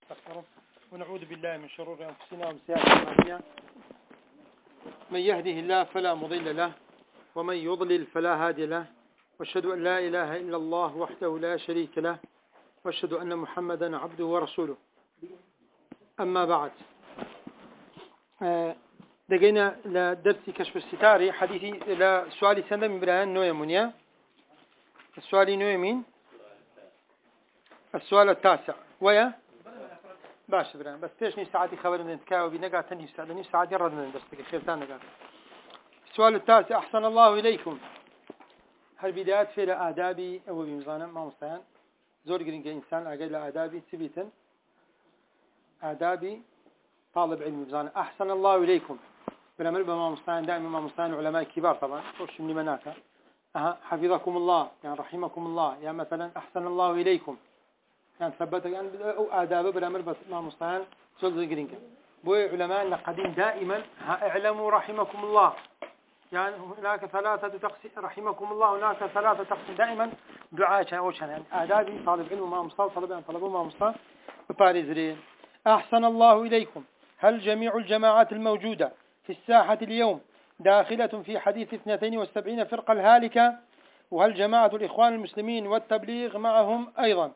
ونستغفره ونعوذ بالله من شرور أنفسنا ومن سيئات أعمالنا. من يهده الله فلا مضل له ومن يضلل فلا هادي له، واشهد أن لا إله إلا الله وحده لا شريك له، واشهد أن محمدا عبده ورسوله. أما بعد، دقينا لدرس كشف الستار حديثي لسؤال سنة من برهان نوية منيا. السؤال نوية مين؟ السؤال التاسع ويا باش برهان بس فيش ساعتي خبر ان نتكاوي بنقع تني ساعة يرد من درستك خيرتان نقع. السؤال التاسع: أحسن الله إليكم، هل بدايات في آدابي أو بمزانا ما مستعان زور قرنك إنسان أقل آدابي تبيتا آدابي طالب علم بمزانا. أحسن الله إليكم بالأمر بما مستعان، دائما ما مستعان علماء كبار طبعا فرش من مناكا حفظكم الله يعني رحمكم الله، يعني مثلا أحسن الله إليكم يعني ثبتك يعني أو آداب بالأمر ما مستعان زور قرنك. بوي علماء قديم دائما اعلموا رحمكم الله، يعني هناك ثلاثة تقسيم رحمكم الله، هناك ثلاثة تقسيم دائما دعاء وشان يعني آدابي طالب علم ما مستوى طلبان طلبوا ما مستوى بباريزرين. أحسن الله إليكم، هل جميع الجماعات الموجودة في الساحة اليوم داخلة في حديث 72 فرقة الهالكة؟ وهل جماعة الإخوان المسلمين والتبليغ معهم أيضا؟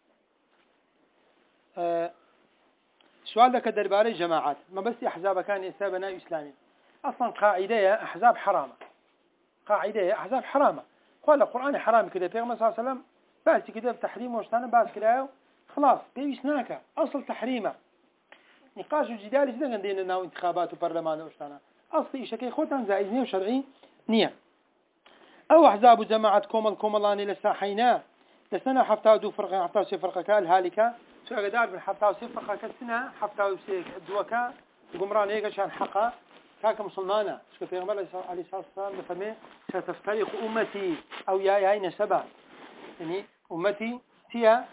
سؤال لك درباري جماعات ما بس أحزاب كان يسابنا إسلامي أصلا قاعدة أحزاب حرامة، قاعدة أحزاب حرامة. قال القرآن حرام كده بيغمر صلى الله عليه وسلم بس كده بتحريم وشتانا بس كده خلاص بيسناك أصل تحريمه. نقاش وجدال جدا عندنا ناو انتخابات وبرلمان وشتانا أصل شكل خوتان زائزني وشرعي نية. أو أحزاب وجماعة كوملاني لساحينا لسنة حفتاو دو فرقة حفتاو سي فرقة كالهالكة سو أقدار من حفتاو سي فرقة كالسنة حفتاو سي دوكا قمران هيك عشان حقا كاكم صلنانا شو في غمر عليه الصلاة والسلام بفرمي ستفترق أمتي أو يا نسبة، يعني أمتي هي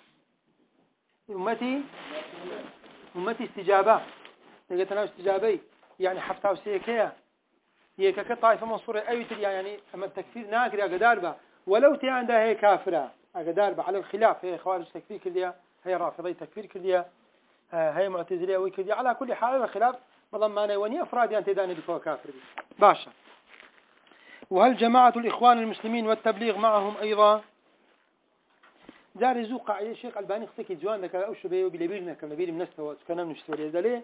أمتي استجابة لقيت أنا استجابي يعني حفتاو سيكيا هي كطائفة منصورة أيوتر يعني أما التكفير ناكر أقدار با ولو تي عندها هي كافرة أقدار با على الخلاف، هي خوارج تكفير كلية، هي رافضي تكفير كلية، هي معتزلية وكلية، على كل حال الخلاف بضم ما نيوني أفراد يعني تداني بكوا كافر بي. باشا. وهل جماعة الإخوان المسلمين والتبليغ معهم أيضا؟ دار زوقع يا شيخ الباني اختك جوان ذكر أو شبيه وبلبيرنا كنبير من نستوى كنا من نشتوري ذلك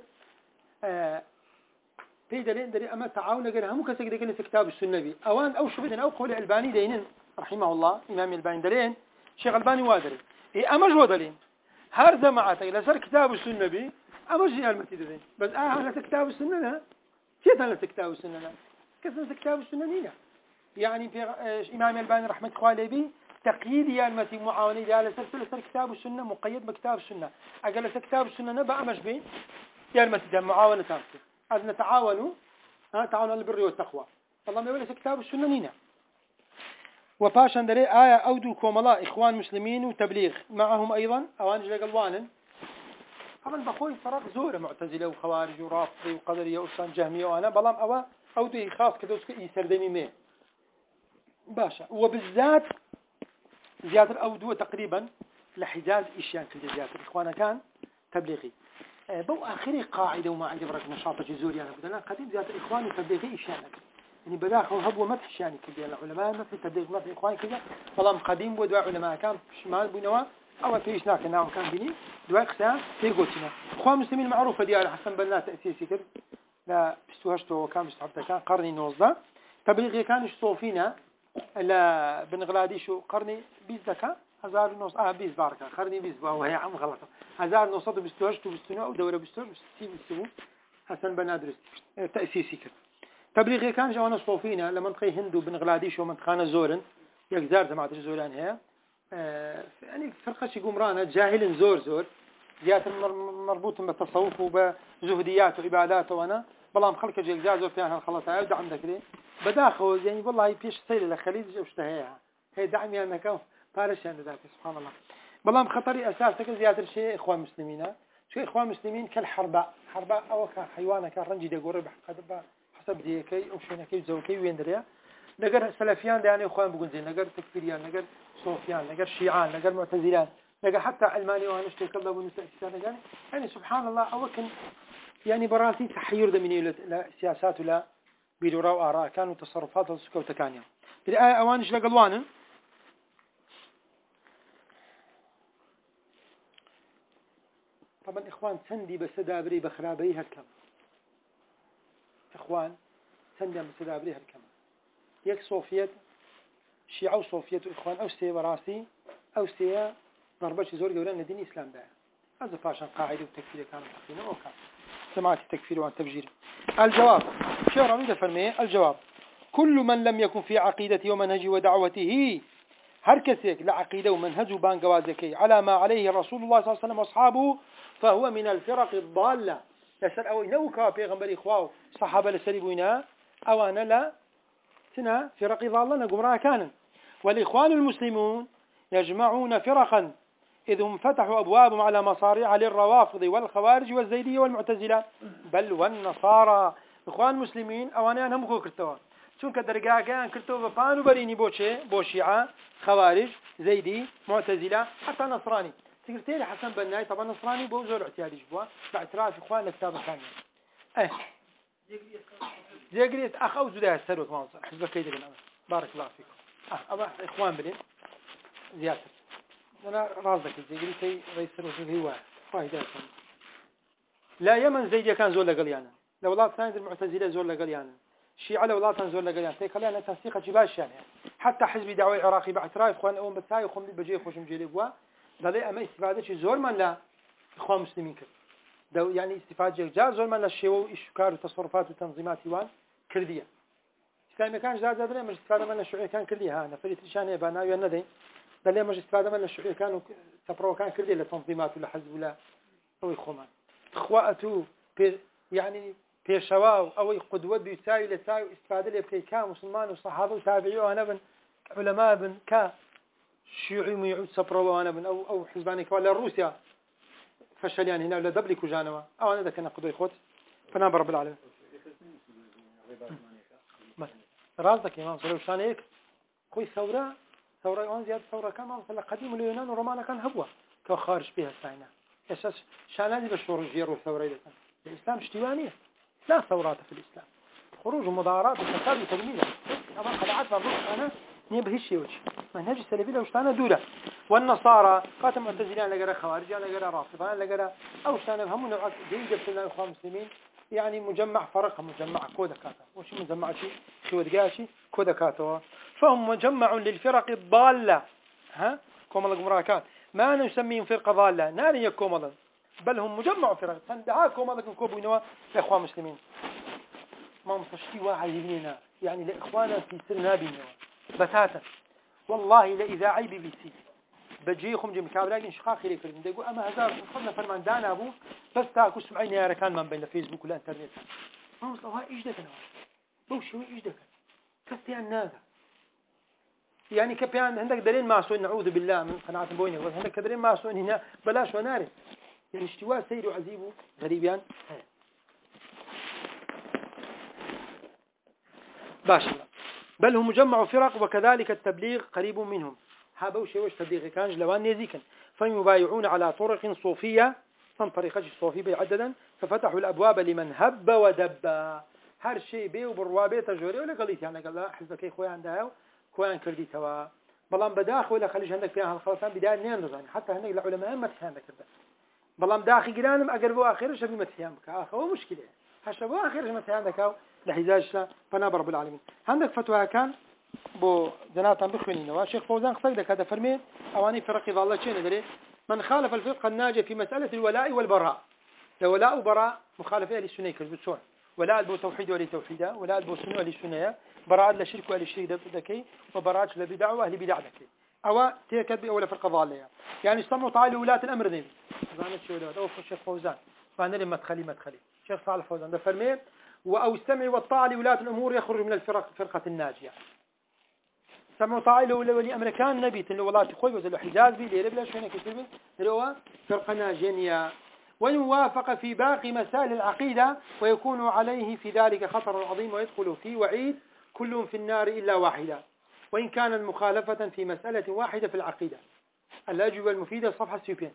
في دليل دري أما تعاون غير هم كسر دقيقة في كتاب السنة بي أوان أو شبيه أو قول الباني دينن رحمه الله إمام الباني دلين شيخ الباني وادري إيه أما جو دلين هر جماعتي لسر كتاب السنة بي أما جي المتدين بس أنا كتاب السنة لا كيف أنا كتاب السنة لا كيف أنا كتاب السنة نينا يعني في إمام الباني رحمة الله بي تقييد يا المتي معاوني يا لسر كتاب السنة مقيد بكتاب السنة أقل كتاب السنة نبأ مشبين يا المتي معاونة تامسة أن نتعاونوا تعاون على البر والتقوى والله ما يقول كتاب السنة نينا. وباشان دري آية أودو كوملا إخوان مسلمين وتبليغ معهم أيضا أوان جل قلوان طبعا بخوي فرق زور معتزلة وخوارج ورافضي وقدرية وأصلا جهمية وأنا بلام أودو خاص كده يسردني ميه باشا. وبالذات زيادة أودو تقريبا لحجاز إشيان كده زيادة إخوانا كان تبليغي بو آخري قاعدة وما عندي برك نشاط جزوري أنا بدنا قديم زيادة إخواني تبليغي إشيان يعني بداخل هبوا ما تحشاني كده العلماء ما في تبليغ ما في إخوان كده فلام قديم ودواء علماء كان شمال بينوا أول فيش ناك ناو كان بني دواء قسام في قوتنا إخوان مسلمين معروفة ديار حسن بنا تأسيسي كده لا بستوهشتو وكان بستحبته كان قرني نوزده تبليغي كان صوفينا لا بنغلاديش قرني بيزدكا 1900 بيز باركة قرني بيز وهي عم غلطة 1900 بستوهشتو بستنوا ودورة بستوهش بستيب حسن بنا درس تأسيسي كده تبليغي كان جوانا صوفينا لمنطقة هندو بنغلاديش ومنطقة زورن يكزار جماعة زوران هي يعني فرقة قمرانة جاهل زور زيادة مربوط بالتصوف وبزهديات وعبادات وانا بلام خلق جيكزار زور فيها الخلطة يبدأ عندك ليه بداخل يعني والله بيش سيل لخليج واشتهيها هي دعمي أنك بارش عند ذاك سبحان الله. بلام خطري أساسك زيادة شيء إخوان مسلمين شو إخوان مسلمين كالحرباء حرباء أو كحيوانة كرنجي دقور بحق حسب ديكي أو شينكي وزوكي وين دريا نجر سلفيان ده يعني إخوان بقول زين نجر تكفيريان نجر صوفيان نجر شيعان نجر معتزلان لقى حتى علماني وأنا اشتكى الله بالمستأسسات يعني سبحان الله أو كان يعني براسي تحير دمني لا سياسات ولا بيدورا وآراء كانوا تصرفات وسكوت كانيا بالآية أوانش لقلوانا طبعا إخوان سندي بس دابري بخرابي هالكم إخوان سندي بس دابري هالكم يك صوفيت شيعة وصوفيت إخوان أو سي براسي أو سي ضربة زور جوران الدين الإسلام ده هذا فاشن قاعدة وتكفير كانوا حقيقة وكان سمعت التكفير والتفجير. الجواب شيء رميد فرمي الجواب كل من لم يكن في عقيدته ومنهجه ودعوته هركسك لعقيدة ومنهجه بان جوازكي على ما عليه رسول الله صلى الله عليه وسلم وأصحابه فهو من الفرق الضالة يسأل أو نوكا بيغمبر إخواه صحابة لسريبونا أو أنا لا سنة فرق ضالة نقمرها كان والإخوان المسلمون يجمعون فرقا إذ هم فتحوا أبوابهم على مصاريع للروافض والخوارج والزيدية والمعتزلة بل والنصارى إخوان مسلمين أواني أنا مخو كرتوا چونك درجة كان كرتوا بانو بريني بوشيعة خوارج زيدي معتزلة حتى نصراني سكرتيري حسن بناي طبعا نصراني بوزور اعتيادي جبوا باعتراف إخوان كتاب ثاني زيجريت أخ أو زدها السروك ما حزب كيد بنا بارك الله فيكم أبا إخوان بلين زيادة أنا رازك زيجريتي رئيس السروك هو فايدة لا يمن زيدي كان زول لقليانا لولاة ثانية المعتزلة زول لقليانا الشيعة لولاة زول لقليانا تيخلينا تنسيق جباش يعني حتى حزب دعوة العراقي باعتراف إخوان أول بتساي وخم بجي خوشم جيلي بوا لا أما استفادة زور من لا إخوان مسلمين كده يعني استفادة جاز زور من لا الشيوع وإشكار وتصرفات وتنظيمات يوان كردية إسلامي كان جاز هذا مش استفادة من الشيوعية كان كردية ها نفرت شان يبانا يندي ده مش استفادة من الشيوعية كانوا تبرو كان كردية لتنظيمات ولا حزب ولا أو إخوان إخواتو يعني بيشواو أو قدوة بيساوي لساوي استفادة لبكي كان مسلمان وصحابة وتابعيو أنا بن علماء بن كا شيوعي ميعود سبرو أنا بن أو حزباني كولا روسيا فشل يعني هنا ولا دبلك وجانوا أو أنا ذا كان قدوة إخوات فنام رب العالمين رازك يا مان صلوا شان هيك خوي ثورة أون زيادة ثورة كمان مثلا قديم اليونان ورومانا كان هبوة كخارج بها الساينة أساس شان هذه بشور جيرو الثورة إذا كان الإسلام اشتوانية لا ثورات في الإسلام خروج ومظاهرات وفساد وتجميل طبعا خدعات مبروك أنا نبه الشيء وجه منهج السلفي لو اشتانا دولة والنصارى قاتم معتزلين لقرا خوارج لقرا رافضان لقرا أو اشتانا هم نوعات جيدة في الإخوان المسلمين يعني مجمع فرق مجمع كودكاتا وش مجمع شيء خودقاشي كودكاتا فهم مجمع للفرق الضالة ها كومل جمراكان ما نسميهم فرقة ضالة ناري كومل بل هم مجمع فرق تندعا كومل كوبينوا لإخوان مسلمين ما مستشتي واحد يبنينا يعني لإخوانا في سرنا بينوا بتاتا والله لإذاعي BBC بجيكم جم كابلاقي انشقاق لي كلمة يقول أما هزار خلنا فرمان دانا أبو بس تاكو سمعيني يا ركان من بين الفيسبوك ولا الانترنت ما وصلوا هاي إيش دكنا بوش هو إيش دكنا كستيان ناقة يعني كبيان عندك دليل معصون نعوذ بالله من قناعة بوينة عندك دليل معصون هنا بلاش وناري يعني اشتواء سير وعزيب غريبيان باش بل هم مجمع فرق وكذلك التبليغ قريب منهم هابوشي وش تبليغ كان جلوان يزيكا فيبايعون على طرق صوفية من طريقة الصوفية بعددا ففتحوا الأبواب لمن هب ودب هر شيء بيه وبروابه تجوري ولا قليت يعني قال لا حزبك خويا عندها خويا كردي توا بلام بداخل ولا خليج عندك فيها الخلطان بداية نين رزاني حتى هنا العلماء ما تحيان كذا بلام داخل جيرانم أقربوا آخر شبي ما تحيان بك آخر هو مشكلة هشبوا آخر ما تحيان ذكاو لحجاج فناب رب العالمين عندك فتوى كان بو جناتان بخوينينوا شيخ فوزان قصيدك هذا فرمي أواني فرق الله شيء ندري من خالف الفقه الناجي في مسألة الولاء والبراء الولاء وبراء مخالفة للسنة كذبتون ولاء البو توحيد ولي توحيدا ولاء البو سنة ولي سنة براء للشرك ولي الشرك دكي وبراء لبدع وأهل بدع دكي أو تيكد بأول فرقة ضالية يعني استمعوا تعالوا ولاة الأمر ذي زانت شو ولاة أو الشيخ فوزان فأنا لما مدخلي شيخ صالح فوزان ده فرمي أو استمع والطاعة لولاة الأمور يخرج من فرقة الناجية سمعوا طاعة لولي أمريكان نبيت اللي والله تخوي وزلوا حجاز بي ليرب لا شوينة كتير اللي هو فرقة ناجية ويوافق في باقي مسائل العقيدة ويكون عليه في ذلك خطر عظيم ويدخل فيه وعيد كلهم في النار إلا واحدة وإن كان المخالفة في مسألة واحدة في العقيدة الأجوبة المفيدة صفحة 30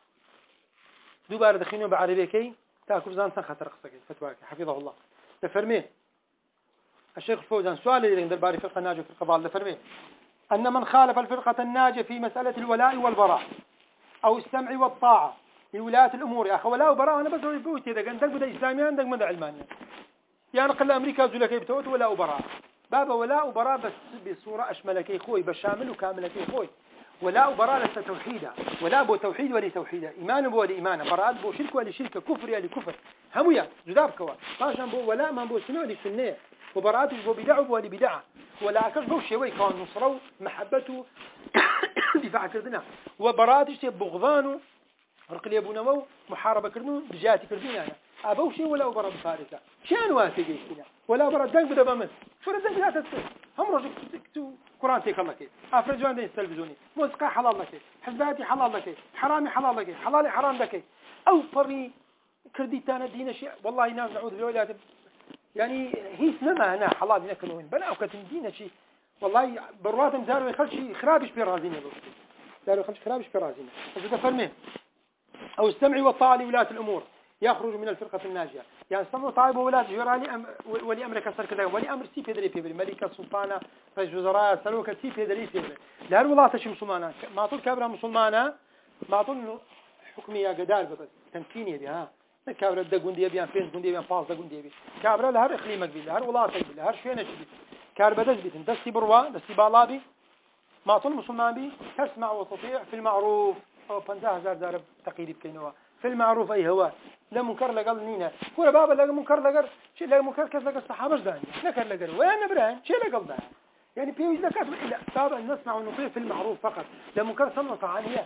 دوباره دخينه بعربي كي تاكل زانسان خطر قصك فتواك حفظه الله تفرمي الشيخ الفوزان سؤال اللي عند الباري فرقة الناجية في القضاء تفرمي أن من خالف الفرقة الناجية في مسألة الولاء والبراء أو السمع والطاعة لولاة الأمور يا أخي ولاء وبراء أنا بس أقول بوتي إذا عندك بدأ إسلامي عندك مدى علمانية يعني قل أمريكا زولك بتوت ولاء وبراء بابا ولاء وبراء بس بصورة أشملك خوي بشامل وكاملك خوي ولاء وبراء لست توحيدا ولاء بو توحيد ولي توحيدا إيمان بو ولي إيمان براء بو شرك ولي شرك كفر ولي كفر همويا جداب كوا باشا بو ولاء ما بو سنة ولي سنة وبراءة بو بدع بو ولي بدعة ولا أكش بو شوي كان نصره محبته دفاع كردنا وبراءة شيء بغضانه رق لي أبونا محاربة كردنا بجاتي كردنا أنا أبو شيء ولا براء بفارسة شان واسي جيشنا ولا براء دنق بدا بمن فرد لا تتصل هم رجل قرآن تيك الله كي أفرج عندي التلفزيوني موسيقى حلال لك حزباتي حلال لك حرامي حلال لك حلالي حرام لك أو فري كرديتانا دين شيء والله ناس نعوذ بالله يعني هي سنما هنا حلال نكنوين بلا وكتن دين شيء والله برواتهم داروا يخلشي خرابش في رازينه داروا يخلش خرابش في رازينه هذا فرمه أو السمع والطاعة لولاة الأمور يخرج من الفرقة الناجية يعني السمع طيب ولاة جرالي ولي أمر كسر كذا ولي أمر سي بيدري في ملكة سلطانة رئيس وزراء سلوك سي بيدري في لا الولاة شيء مسلمانة ما طول كابرة مسلمانة ما طول حكمية جدال بس تمكينية بها كابرة دقون دي بيان فين دقون دي بيان فاص دقون دي بي كابرة لهر إقليمك بي لهر ولاة بي لهر شيء نشبي كابرة دس بيتن دستي بروا دستي بالابي ما طول مسلمان بي تسمع وتطيع في المعروف أو 50,000 زارب تقييد بكينوا في المعروف أي هو لا منكر لقل نينا كل بابا لا منكر لقر شيء لا منكر كذا لقى الصحابة داني نكر لقر وين برهن شيء لقل ده يعني في وجه كاتب لا بابا نسمع ونطيع في المعروف فقط لا منكر سمع طاعانية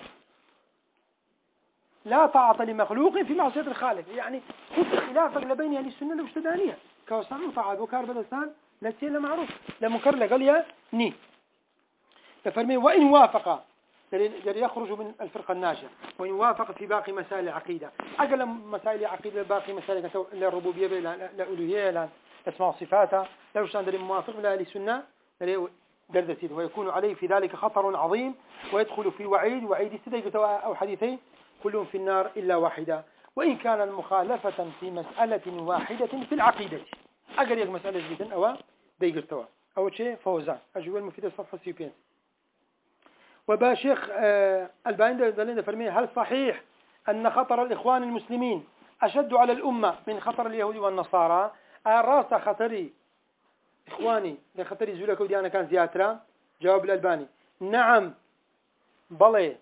لا طاعة لمخلوق في معصية الخالق يعني كنت خلافك لبين أهل السنة والشدانية كوسام وطاعة وكار بدستان لا شيء لا معروف لا منكر لقل يا ني تفرمي وإن وافق يخرج من الفرقة الناجية وإن وافق في باقي مسائل العقيدة أقل مسائل العقيدة باقي مسائل الربوبية لا ألوهية لا أسماء وصفاتها لا يشتغل موافق لا للسنة دردسيد ويكون عليه في ذلك خطر عظيم ويدخل في وعيد سديد أو حديثين كلهم في النار إلا واحدة وإن كان المخالفة في مسألة واحدة في العقيدة أقل يك مسألة جدا أو ديقرتوا أو شيء فوزان أجوال المفيدة صفحة 60 وباشيخ الباني دلنا فرميه هل صحيح أن خطر الإخوان المسلمين أشد على الأمة من خطر اليهود والنصارى راس خطري إخواني لخطري زولك ودي أنا كان زياترا جواب الألباني نعم بلى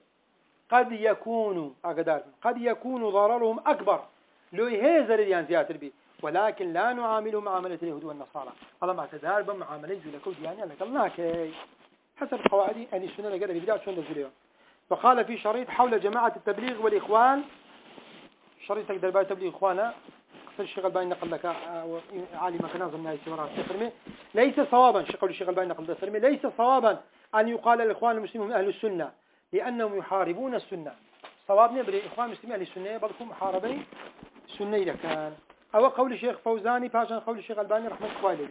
قد يكون ضررهم أكبر لو يهزر اليان زياتر بي ولكن لا نعامله معاملة اليهود والنصارى الله ما تدار بمعاملة زولك ودي أنا لقلناك حسب قواعد أهل السنة قال في بداية شون الزليون وقال في شريط حول جماعة التبليغ والإخوان شريط تقدر بقى تبليغ إخوانا قصر الشيخ الباني نقل لك عالي ما كان نظم نهاية سمرات تفرمي ليس صوابا قول الشيخ الباني نقل تفرمي ليس صوابا أن يقال الإخوان المسلمون أهل السنة لأنهم يحاربون السنة صوابنا بالإخوان المسلمين أهل السنة بلكم محاربين السنة إذا كان أو قول الشيخ فوزاني فاشن قول الشيخ الباني رحمة الله عليه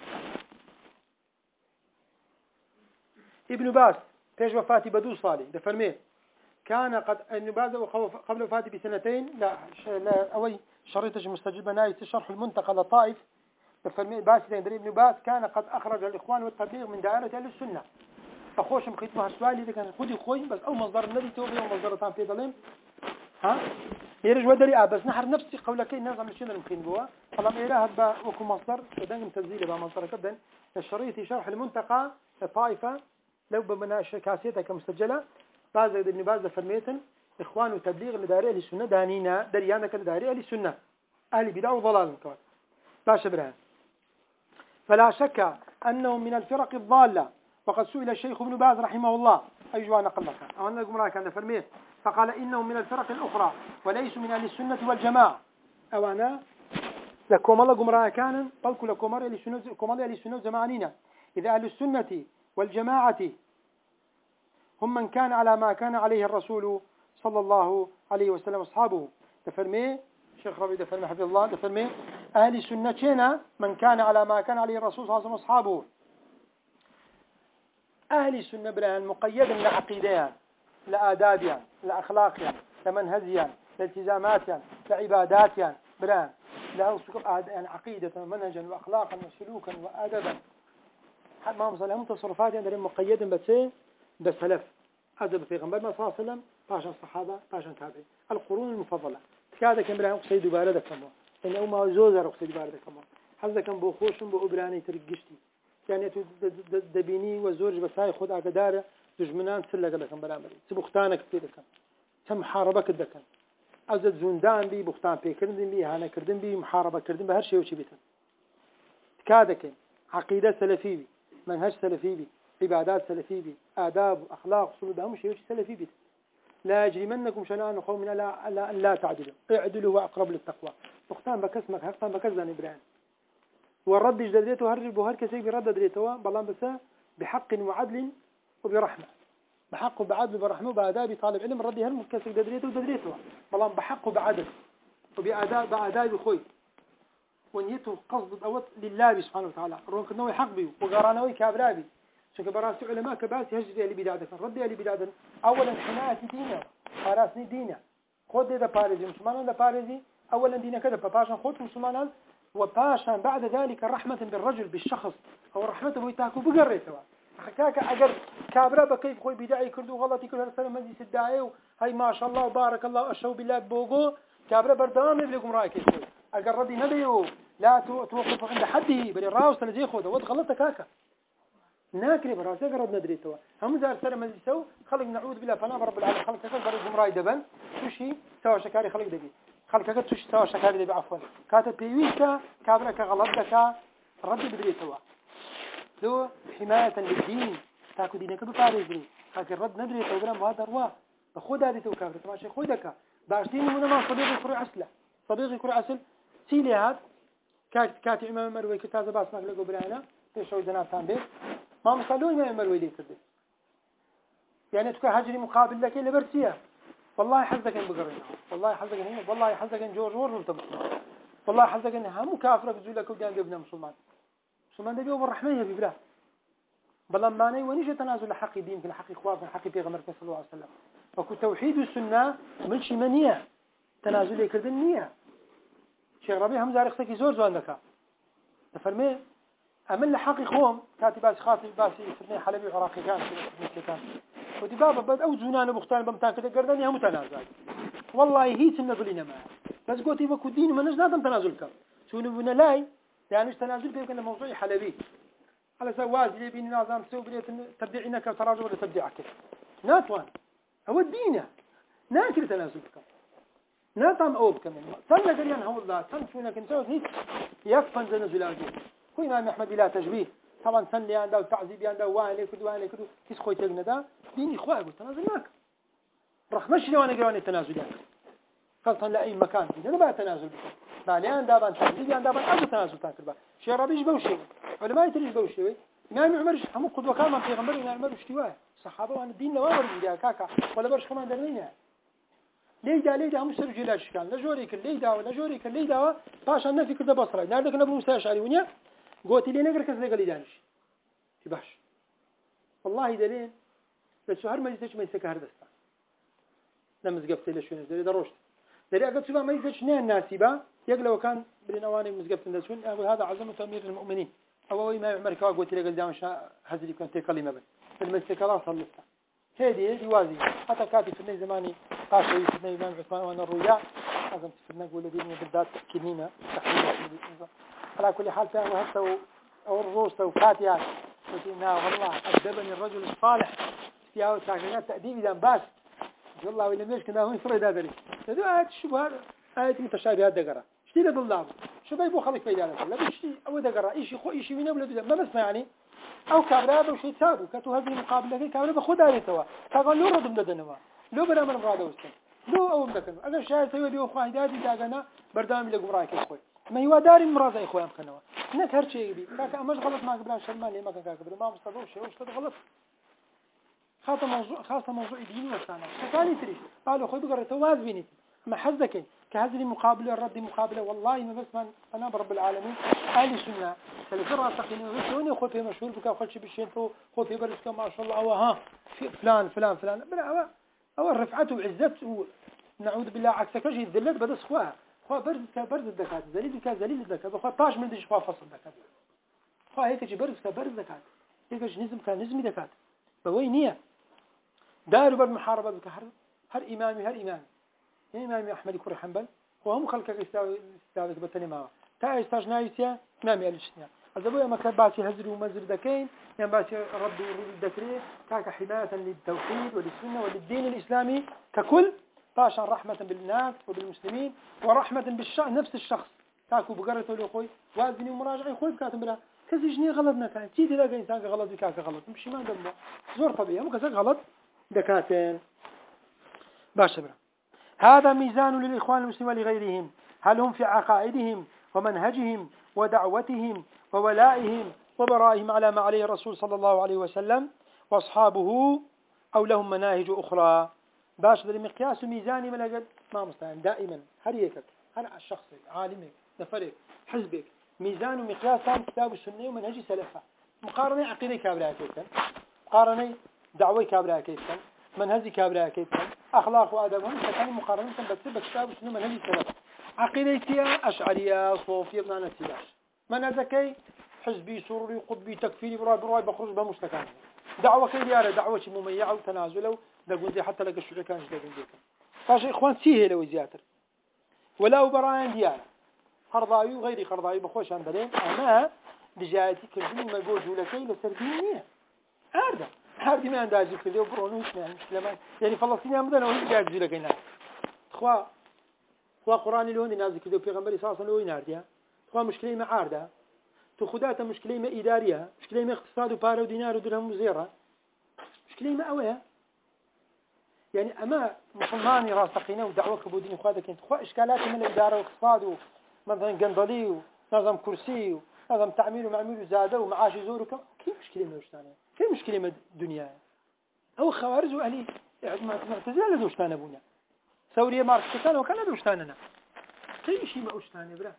ابن باز فيش وفاتي بدو صالي ده فرميه كان قد ابن باز قبل وفاتي بسنتين لا أوي شريطة مستجيبة نايت شرح المنتقى لطائف ده فرميه باز ابن باز كان قد أخرج الإخوان والتبليغ من دائرة أهل السنة فخوش مخيطمها السؤال إذا كان خدي خوي بس أو مصدر الذي توبي أو مصدر طعم في ظلم ها يرجع ودري بس نحر نفسي قولك الناس عم الشيء المخين بوا طالما إله هذا وكم مصدر بدنا تنزيله بمصدر كبدن الشريط شرح المنتقى الطائفة لو بمنا كاسيتها كمسجلة بعض ابن باز فرميتن إخوان وتبليغ لداري أهل السنة دانينا دريانا كداري أهل السنة أهل بدع وضلال كمان باش برهان فلا شك أنهم من الفرق الضالة وقد سئل الشيخ ابن باز رحمه الله أي جوان نقل لك أو أن الجمرة كان فرميه فقال إنهم من الفرق الأخرى وليسوا من أهل السنة والجماعة أو أنا لكم الله جمرة كان طلقوا لكم أهل السنة والجماعة إذا أهل السنة والجماعة هم من كان على ما كان عليه الرسول صلى الله عليه وسلم أصحابه تفرمي شيخ ربي تفرمي حفظ الله تفرمي أهل السنة من كان على ما كان عليه الرسول صلى الله عليه وسلم أصحابه أهل السنة بلا مقيد لعقيدة لآداب يعني لأخلاق يعني لمنهج يعني لالتزامات يعني لعبادات يعني بران له يعني عقيدة منهجا وأخلاقا وسلوكا وأدبا ما وصل لهم تصرفات يعني مقيدا بسلف هذا بفيغمبر صلى الله عليه وسلم باشا الصحابة باشا تابعين القرون المفضلة كذا كان بلا قصيد بارده كما إن أمه زوجة قصيد بارده كما هذا كان بخوش بأبراني ترقشتي يعني دبيني وزوج بساي خد عقداره دجمنان سلق لكم بلا مري تبختانك كده كان تم محاربة كده كان أزد زندان بي بختان بي كردن بي هانا كردن بي محاربة كردن بهر شيء وشي بيتن كذا كان عقيدة سلفي بي منهج سلفي بي عبادات سلفي بي آداب وأخلاق صلوا بهم شيء سلفي بي لا يجرمنكم شنآن قوم لا تعدلوا اعدلوا وأقرب للتقوى بختان بكسمك هختان بكسدان إبراهيم والرد جدريته هرب وهر كسي برد دريته بلان بس بحق وعدل وبرحمة بحق وبعدل وبرحمة وبآداب طالب علم الرد هرب كسي دريته ودريته بلان بحق وبعدل وبآداب خوي ونيته قصد أوت لله سبحانه وتعالى رونك نوي حق بي وقرانوي كابرابي شك براسي علماء كباسي هجري اللي بدعدك رد اللي بدعدك أولا حماية دينه فراسني دينه خود ده باريزي مسلمان ده باريزي أولا دينه كذا باشا خود مسلمان وباشا بعد ذلك رحمة بالرجل بالشخص أو رحمة بيتاكو بقريته حكاك أجر كابرا بكيف خوي بداعي كردو غلطي كل هالسنة مجلس الداعي هاي ما شاء الله بارك الله أشهو بالله بوجو كابرا بردام يبلغكم رأيك خوي أجر ردي نديو لا توقف عند حده بل الراوس تنزي خوده ود غلطة كاكا ناكري براسي قرب ندريته هم زار سنة مجلسه خلق نعود بالله فنا رب العالمين خلق كذا برد مراي دبن توشي سوا شكاري خلق دبي خلق كذا توشي سوا شكاري دبي عفوا كاتب بيويكا كابرا كغلطك رد بدريته لو حماية للدين تاكو دينك بفارزري لكن رد ندري توبرم وهذا روا بخود هذه توكابر تماشي خودك باشتيني من ما صديقي كري عسله صديقي كري عسل سيلي هاد كاتي إمام مروي كتازة باس مغلق وبرانا تشوي زنات تنبيه ما مصلوا إمام مروي لي كده يعني تكون هجري مقابل لك إلا برسيه والله حزك إن بقرنا والله حزك إن هنا والله حزك إن جورج ورد مسلمان والله حزك إن هم كافر بزولك وديان بيبنا مسلمان مسلمان ده بيوم الرحمة يبي بلا بلان باني ونيجي تنازل لحق دين في الحق إخوات في الحق بيغمر صلى الله عليه وسلم وكو توحيد السنة ملش منية تنازل يكردن نية شيخ ربيع هم زارق سكي زور زواندك تفرمي أمن لحق إخوام كاتي باسي خاطي باسي فتني حلبي عراقي كان كان ودي بابا بد أو زنان بختان بمتان كده قردن يا متنازل والله هي تنازلين معه بس قلتي وكو دين ما نجد نادم تنازلك شو نبنا لاي يعني مش تنازل بيكون موضوع حلبي على سواز اللي بين نظام سوي بليت تبديعينك تراجع ولا تبديعك ناتوان هو الدين ناكر تنازلك ناتم أوب كمان سنة قريان هو الله سنة شو لكن سوى هيك يكفن زنزلاجه كل إمام أحمد لا تشبيه طبعا سنة اللي عنده تعذيب عنده واني كدو كيس خوي تجنا ده دين إخوة قلت تنازلناك رحمش لي وانا قراني التنازلات خلطا لأي مكان أنا بقى تنازل بكم بعليان دابان تعذيب دابان أبو تنازل تاكل بقى شيء ربيش بوشي علماء يتريش بوشي إمام عمر هم قدوة كان في غمر إمام عمر اشتواه الصحابة وأن الدين نوامر من كاكا ولا برش كمان درنينا ليدا هم سر جلاش كان لا جوريك ليدا باش أنا في كده بصرة نادك نبو مستشعري ونيا قلت لي نقدر كذا قال لي دانش باش والله دليل الشهر ما يزيدش ما يسكر هردستا لما زقفت له شو نزل دروشت دري أقول شو ما يزيدش نين ناسبة يقلوا كان بالنواني مزقفت له أقول هذا عظمة أمير المؤمنين أول ما يعمر كوا قلت له قال دامش هذي كنت كلمة بس المستكلام صلصت هذه وازي حتى كاتي في النهي زماني قاشي في النهي إمام عثمان وأنا الرؤيا أظن في النهي قول لدينا بالذات كنينة على كل حال فيها وهسه أو الروس أو كاتيا قلنا والله أدبني الرجل الصالح فيها وتعقيدات تأديب إذا باس والله وإلا ميش كنا هون فرد هذا لي هذا شو هذا آية متشابهات دقرة اشتي له بالله شو بيبو خليك فيدا لك لا بيشتي أو دقرة إيش خو إيش وين ولا ما بس يعني أو كابرا أو شيء ثابت كتو هذه المقابلة كي كابرا بخد عليه توا كقول لو رد مددنا لو بنا من غاده وسط لو أو مدكن أنا شايف تقول لي أخوان دادي داعنا بردام اللي قبراك أخوي ما هو داري مراد أخوي أمكنوا هناك هرشي يبي كاك أمش غلط ما قبلان شرمان ليه ما كان قبل ما مستضوف شيء وش غلط خاصة موضوع ديني وسانا ثاني تري قالوا أخوي بقرة تواز بيني ما حزك كهذه مقابلة الرد مقابلة والله ما بس من أنا برب العالمين أهل السنة تلفرع تقيني وشوني أخوي في مشهور بك أخوي شيء بالشين تو أخوي في برسك ما شاء الله أو ها في فلان بلا بلا أو الرفعة وعزة نعوذ بالله عكس كجي الذلة بدس خوا برز الدكات ذليل الدكات بخوا طاش من دش خوا فصل الدكات خوا هيك جي برز الدكات هيك نزم كان نزمي دكات بوينية داروا بالمحاربة بكهر هر إمامي إمامي أحمد كوري حنبل وهم خلقك يستاوي بتني معه تا استجنايتيا إمامي الشنيا أزبويا ما كان باسي هزر ومزر دكين يعني باسي رد ورود الدكري كاك حماية للتوحيد وللسنة وللدين الإسلامي ككل طاشا رحمة بالناس وبالمسلمين ورحمة بالشخص نفس الشخص كاكو بقرته له خوي وازني ومراجعي خوي بكاتم بلا كزيجني غلطنا كان تيجي تلاقي إنسان غلط بكاك غلط مش ما دمه زور طبيعي مو كذا غلط دكاتين باش بلا هذا ميزان للإخوان المسلمين ولغيرهم هل هم في عقائدهم ومنهجهم ودعوتهم وولائهم وبرائهم على ما عليه الرسول صلى الله عليه وسلم وأصحابه أو لهم مناهج أخرى باش المقياس ميزاني من أجل ما مستعين دائما هريكك هر الشخص عالمك نفرك حزبك ميزان ومقياس كتاب السنة ومنهج سلفه مقارنة عقيدة كابراء كيفا مقارنة دعوة كابراء كيفا منهج كابراء كيفا أخلاق وأدبهم كان مقارنة بكتاب السنة ومنهج سلفه عقيدتي أشعرية صوفية بنانا سلاش منهجكي حزبي سروري قطبي تكفيري براي بخرج بمستكان دعوة كيديارة دعوة مميعة وتنازله دقون زي حتى لقى الشجاع كانش دقون زيكم فاش إخوان سيه لو زياتر ولا برايان ديارة قرضاوي وغير قرضاوي بخوش عن دلين أما بجايتي كردين ما جوجوا لكي لسردينية هذا ما عندها كذا وبرونو يعني مشكلة ما يعني فلسطين أمدنا وهي جايزوا لكي نار خوا قرآن لون نازل كذا وبيغمبري صلى الله عليه وسلم نارديا خوا مشكلة ما عارضة تخدات مشكلة ما إدارية مشكلة ما اقتصاد وبارة ودينار ودرهم وزيرة مشكلة ما أويها يعني أما مسلماني راسخينه ودعوة كبودين وخادك انت خوا إشكالات من الإدارة والاقتصاد مثلا قنضلي ونظام كرسي ونظام تعمير ومعمير وزادة ومعاش زور وكم كيف مشكلة ما وشتانه كيف مشكلة ما الدنيا أو خوارج وأهلي معتزلة لدوشتان أبونا سوريا ماركستان وكان دوشتاننا كيف شيء ما وشتانه برا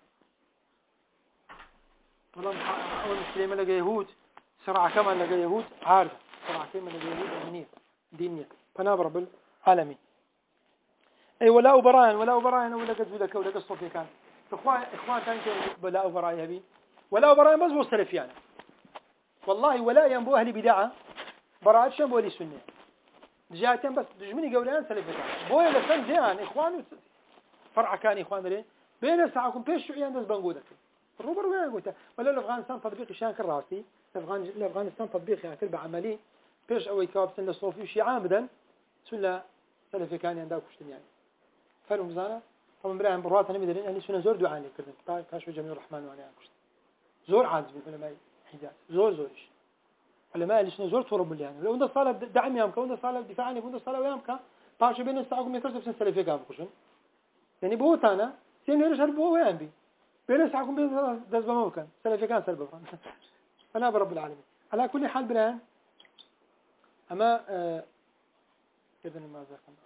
والله أول مشكلة ما لقى يهود سرعة كمان لقى يهود عارضة سرعة كمان لقى يهود أمنية دينية فنابر بالعالمين أي ولا أبراهن ولا قد ذلك ولا قصة في كان إخوان تاني ولا أبراهن هبي ولا أبراهن بس بوصل فيانا والله ولا ينبو أهل بدعة براءة شنبو أهل السنة جاءتين بس دجمني قولان سلفتان بويا لسن زيان إخوان فرع كان إخوان ليه بين ساعكم بيش شعيان دز بنقودك الروبر وين قلت ولا لأفغانستان تطبيق شان كراسي لأفغانستان تطبيق يعني تربع عملي بيش أوي كواب سنة الصوفي وشي عامدا سنة سلفي كان ينداو كشتن يعني فرم زانا طبعا براهم بروات أنا مدرين أهل سنة زور دعاني كردن كاشف جميل الرحمن وأنا كشت زور عاجز بالعلماء حجاز زورش علماء أهل سنة زور تورب اللي يعني لو عند الصلاة دعم يامك وعند الصلاة دفاع عني وعند الصلاة ويامك طاش بين الساعكم يكسب سنة سلفي كان كشتن يعني بوتانا سين يرش هربوا وين بي بين ساعكم بين دز بموكان سلفي كان سلبا أنا برب العالمين على كل حال برهان أما إذن ما زال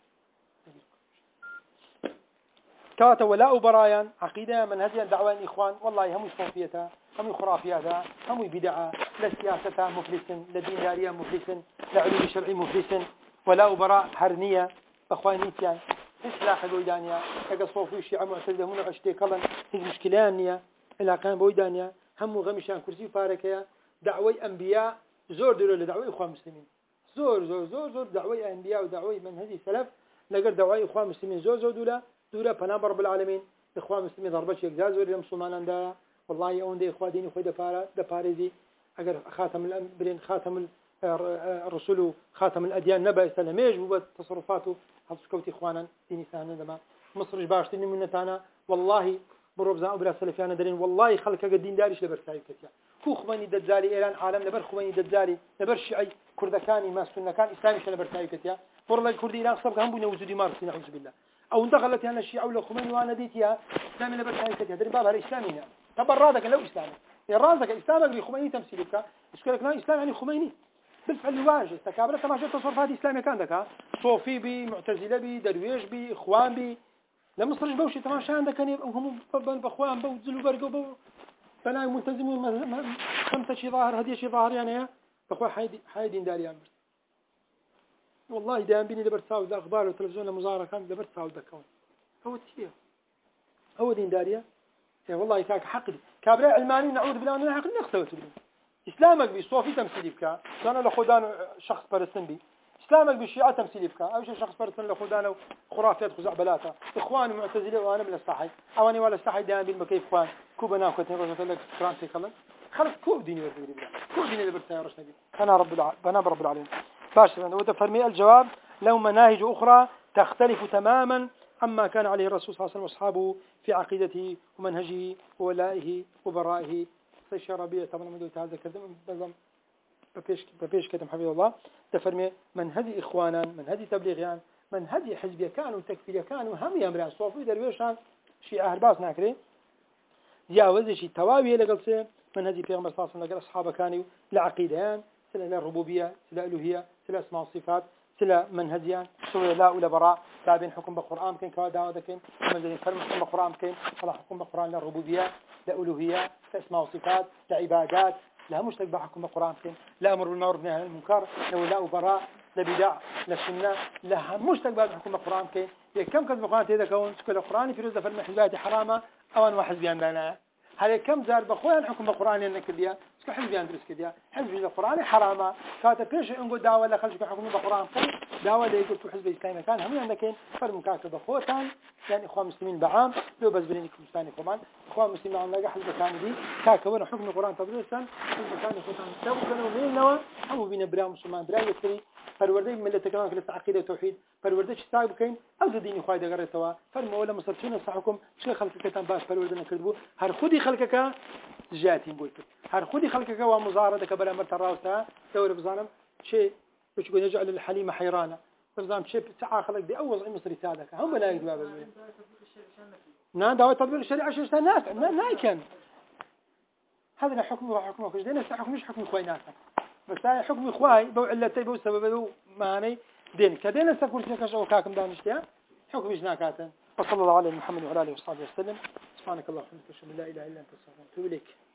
كاتا ولا برايان عقيدة منهجيا دعوان إخوان والله هم صوفيتها هم خرافياتها هم بدعة لسياستها مفلسا لدين داريا مفلسا لعلوم شرعي مفلسا ولا براء هرنية أخوانيتيا إصلاح بويدانيا كذا صوفي الشيعة معتزلة هنا عشتي كلن هذه مشكلانية إلى كان بويدانيا هم غمشان كرسي فاركيا دعوي أنبياء زور دولة لدعوي إخوان مسلمين زور دعوي أنبياء ودعوي من هذه السلف لقد دعوي إخوان مسلمين زور دولة فنام رب العالمين إخوان مسلمين ضربش يجزاز وريم مسلمان دا والله يوم دي إخوان ديني خوي دفارزي أجر خاتم الأنبياء خاتم الرسول خاتم الأديان نبأ سلميج وبتصرفاته هالسكوت إخوانا ديني سهنا دما مصر باشتني من نتانا والله برب زان أبرا سلفيانا دارين والله خلق الدين داريش لبرتاعي كتيا كو خماني دجالي إيران عالم لبر خماني دجالي لبر شيعي كردكاني ما سنة كان إسلامي لبرتاعي كتيا فرلا الكردي إيران صبغ هم بنا وجودي مارسين أعوذ بالله أو انتقلت أنا الشيعة ولا خماني وأنا ديتيا إسلامي لبرتاعي كتيا دري بابها الإسلامي تبرادك لو إسلامي الرازك إسلامك بخماني تمثيلك إسكالك لا إسلام يعني خميني بالفعل الواجه استكابرة تماشى تصرفات إسلامية كان ذكا صوفي بي معتزلة بي درويش بي إخوان بي لما صرش بوشي تماشى عندك كان هم بأخوان بوزلوا برقوا بناء ملتزمين خمسة شي ظاهر هدية شي ظاهر يعني بأخوان حايدين داري أمر والله دائما بيني لبرتاو ذا أخبار والتلفزيون المزارع كان لبرتاو ذا كون هو تيه هو دين داريا والله كاك حقد كابرا علماني نعوذ بالله من حقد نختوت بيه إسلامك بصوفي تمثيلي بك أنا لخدان شخص برسن بي إسلامك بالشيعة تمثيلي بك أو شخص برسن لخدان خرافات خزعبلاته إخوان معتزلة وأنا من الصحي أواني ولا الصحي دائما بالمكيف إخوان كوبنا كنت نقول لك فرنسي خلنا خلص كوب ديني ورد بالله كوب ديني لبرتاي ورش نبي أنا رب العالمين باشا وتفرمي الجواب لو مناهج أخرى تختلف تماما عما كان عليه الرسول صلى الله عليه وسلم وأصحابه في عقيدته ومنهجه وولائه وبرائه الشرابية طبعا من دوت هذا كذا بزم ببيش كتم حفظ الله تفرمي منهج إخوانا منهج تبليغيان منهج حزبية كانوا تكفيرية كانوا هم يمران صوفي درويشان شيء أهرباس ناكري جاوز شيء تواوي لقلسه منهج پیغمبر صلى الله عليه وسلم أصحاب كانوا لعقيدان سلا للربوبية سلا ألوهية سلا اسماء وصفات سلا منهجيان سلا لا ولا براء تابين حكم بالقرآن كين كوا دعوة كين منزلين فرم حكم بالقرآن كين ولا حكم بالقرآن للربوبية لألوهية لاسماء وصفات لعبادات لا مش تقبع حكم بالقرآن كين لا أمر بالمعروف والنهي عن المنكر لا براء لبدع للسنة لا مش تقبع حكم بالقرآن كين كم كذب القرآن تيدا كون سكول القرآن في رزة فرم حزبات حرامة أو أن واحد بيان لنا هل كم زار بخوان حكم بالقرآن إنك ديا سك حزب يندرس كديا حزب القرآن حرامة كاتب بيش إنقول دعوة لا خلش حكم بالقرآن دعوة لا يقول حزب الإسلامي كان هم عندك فرم كاتب بخوتان يعني إخوان مسلمين بعام لو بس بينكم ثاني كمان إخوان مسلمين عن لاقى حزب كان دي كاتبون حكم القرآن تدريسا حزب كان خوتان لو كانوا من نوع هم بين برا مسلمان برا يكري فالوردي من اللي تكلم في العقيدة والتوحيد فالوردي شتاق بكين أو ديني خوايد قريتوا فالمولى مصرفين صحكم شيء خلق كتان باش فالوردنا كذبوا هر خدي خلقك جاتي بقولك هر خدي خلقك ومزارة كبر أمر تراوسها دور بزانم شيء وش يقول يجعل الحليمة حيرانة بزانم شيء ساعة خلق دي أول مصري سادك هم لا يقدوا بابا نعم دعوة تطبيق الشريعة شو استناك نايكن هذا حكمه وحكمه كش دينا حكم مش حكم خوي ناسا بس هاي حكم إخواي بو علتي بو سبب ماني دين كدينا سكور شكاش أو كاكم دانشتيا حكم إجناكاتا وصلى الله على محمد وعلى آله وصحبه وسلم سبحانك اللهم وبحمدك أشهد أن لا إله إلا أنت أستغفرك وأتوب إليك